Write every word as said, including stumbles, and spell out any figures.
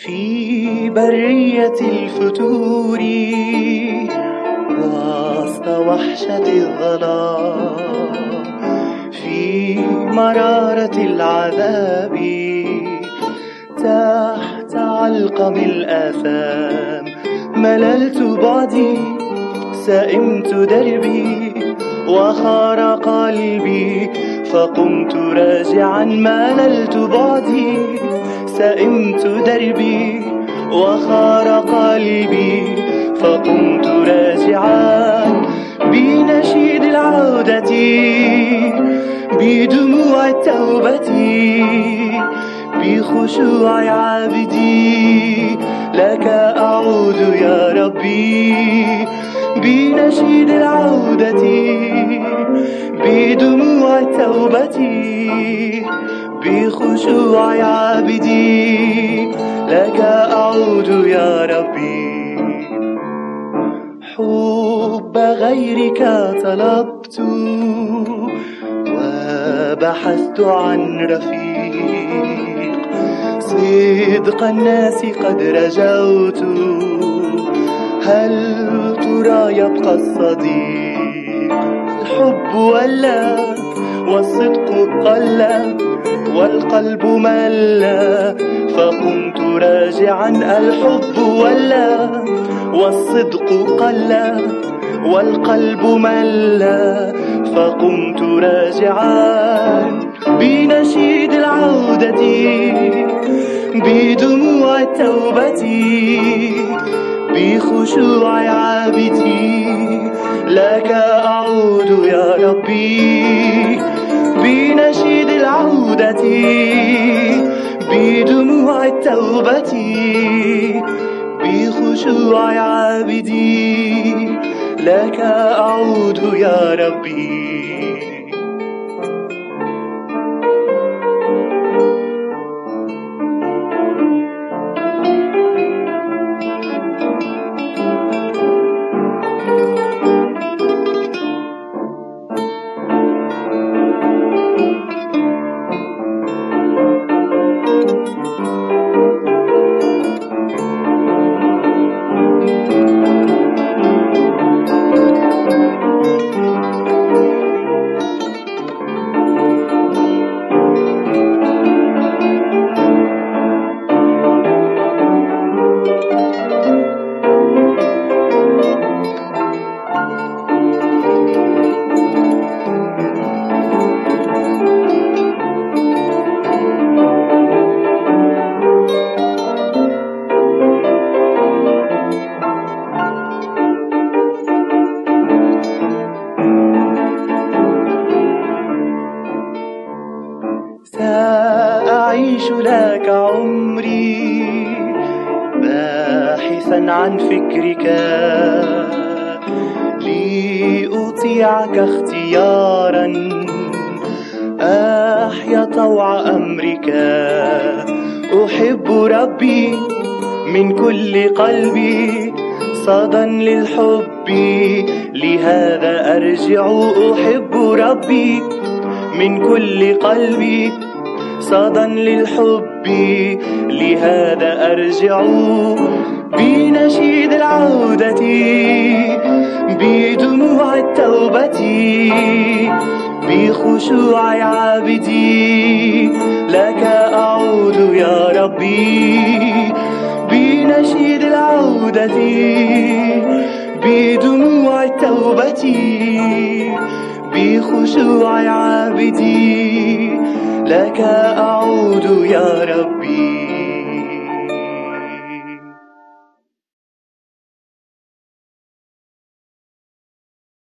في برية الفتور وسط وحشة الظلام، في مرارة العذاب تحت علقم الآثام، مللت بعدي سئمت دربي وخار قلبي، فقمت راجعا مللت بعدي سئمت دربي وخار قلبي، فقمت راجعا بنشيد العودة بدموع التوبة بخشوع عابدي، لك أعود يا ربي بنشيد العودة بدموع التوبة بخشوع عابدي، لك أعود يا ربي. حب غيرك طلبت وبحثت عن رفيق، صدق الناس قد رجوت، هل ترى يبقى الصديق؟ الحب ولا والصدق قل والقلب ملا، فقمت راجعا الحب ولا والصدق قل والقلب ملا، فقمت راجعا بنشيد العودة بدموع التوبة بخشوع عابدي، لك أعود يا ربي بنشيد العودة بدموع التوبة بخشوع عابدي، لك أعود يا ربي. سأعيش لك عمري باحثا عن فكرك، لأطيعك اختيارا أحيا طوع أمرك. أحب ربي من كل قلبي صدى للحب، لهذا أرجع. أحب ربي من كل قلبي صدى للحب، لهذا أرجع بنشيد العودة بدموع التوبة بخشوع عابدي، لك أعود يا ربي بنشيد العودة بدموع التوبة بخشوع عابدي، لك أعود يا ربي.